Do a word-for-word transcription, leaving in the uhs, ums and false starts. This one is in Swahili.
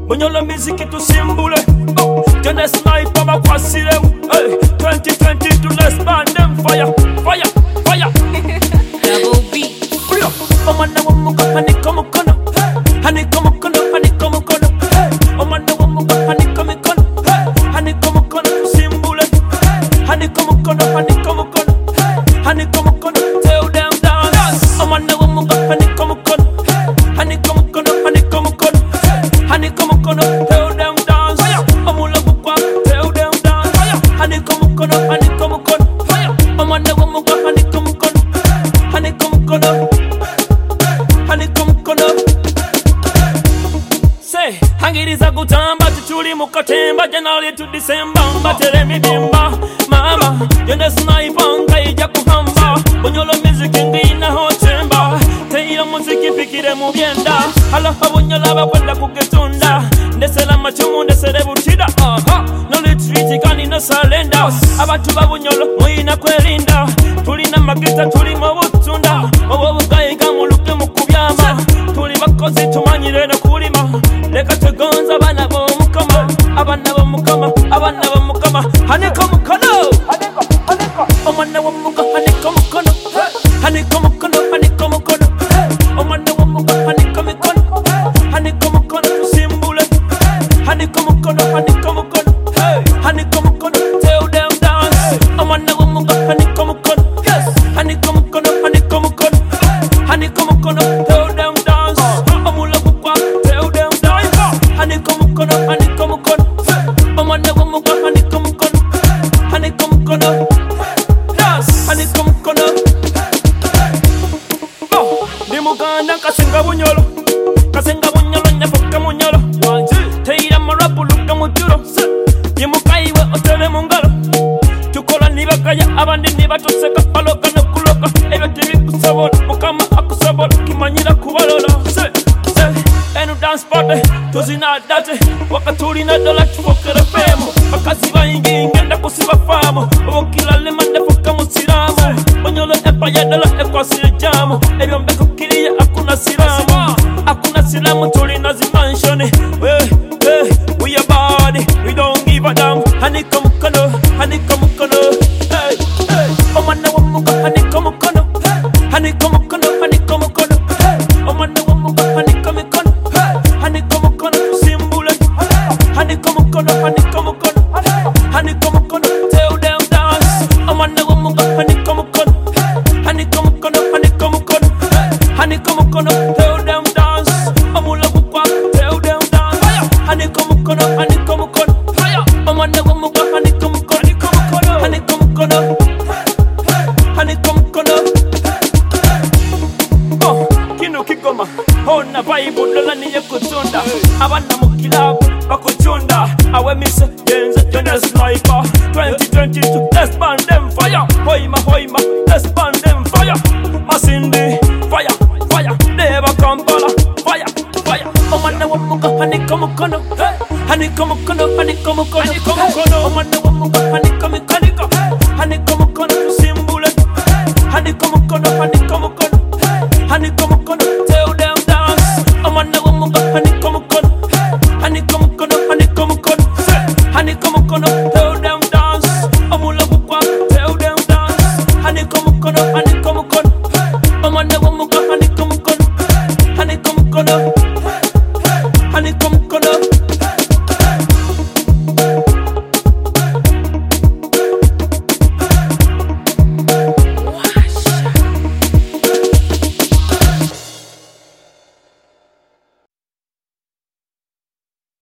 Bunyola miziki tusimbule. Jene sniper makwasile. Hey, twenty twenty to let's burn them fire, fire, fire. Double B. Omana wamuka honeycomb kono. Honeycomb kono, honeycomb kono. Omana wamuka honeycomb kono. Honeycomb kono tusimbule. Honeycomb kono, honeycomb kono. Honeycomb kono, tell them dance. Omana wamuka honeycomb kono. Honeycomb kono, honeycomb kono. Honeycomb kono, tell them dance. Omula bukwa, tell them dance. Honeycomb kono, honeycomb kono. Omana wamuka honeycomb kono. Honeycomb kono. Honeycomb kono. Say, hangiriza kutamba tuchuli mukatemba January to December mbatere mibimba mama yende sniper nkaija kuhamba Bunyolo music ngina hochemba teira muziki pikire mu byenda hala abunyola bakwenda kugetunda ndesela machumu ndesele butida aha no retreat kani no surrender abantu babunyolo muina kwelinda tulina magita tuli mu butunda obo bugayiga muluke mukubyama tuli bakozi tumanyire no kulima leka tugonza bana bomukama abana bomukama abana bomukama honeycomb kono omwana womuka honeycomb kono honeycomb kono honeycomb kono omwana womuka honeycomb kono honeycomb kono tusimbule honeycomb kono honeycomb kono honeycomb kono tell them dance omwana womuka honeycomb kono honeycomb kono honeycomb kono honeycomb kono tell them dance omula bukwa tell them dance honeycomb kono honeycomb kono omwana womuka honeycomb kono honeycomb kono honeycomb kono oh ndi muganda kasenga bunyolo kasenga bunyolo nyafuka munyolo teira marapu luka mutulo yimukaiwe otele mungalo tukola nibagaya abandi nibatuseka baloga nokuloga ebyo tebikusobola mukama akusobola kimanyira kubalola enu dance party tuzina date wakatulina dola tufokere femo bakazi bayingi ngenda kusiba famo obokila lemande foka musiramu Bunyolo empire dola ekwasile jamu ebyo mbeko kiriya akuna siramu akuna siramu tulina zimanshoni we we we are body we don't give a damn honeycomb kono honeycomb kono hey hey omwana womuka honeycomb kono honeycomb kono honeycomb kono omwana womuka honeycomb kono honeycomb kono tusimbule honeycomb kono honeycomb kono honeycomb kono tell them dance omwana womuka honeycomb kono honeycomb kono honeycomb kono honeycomb kono tell them dance omula bukwa tell them dance honeycomb kono honeycomb kono omwana womuka honeycomb kono honeycomb kono honeycomb kono oh kino kigoma hona bible dola niye kutunda abana mukilabu bakutunda awe mise yenze jone sniper twenty twenty to let's burn them fire hoima hoima let's burn them fire masindi fire fire neba kampala fire fire omwana womuka honeycomb kono honeycomb kono honeycomb kono omwana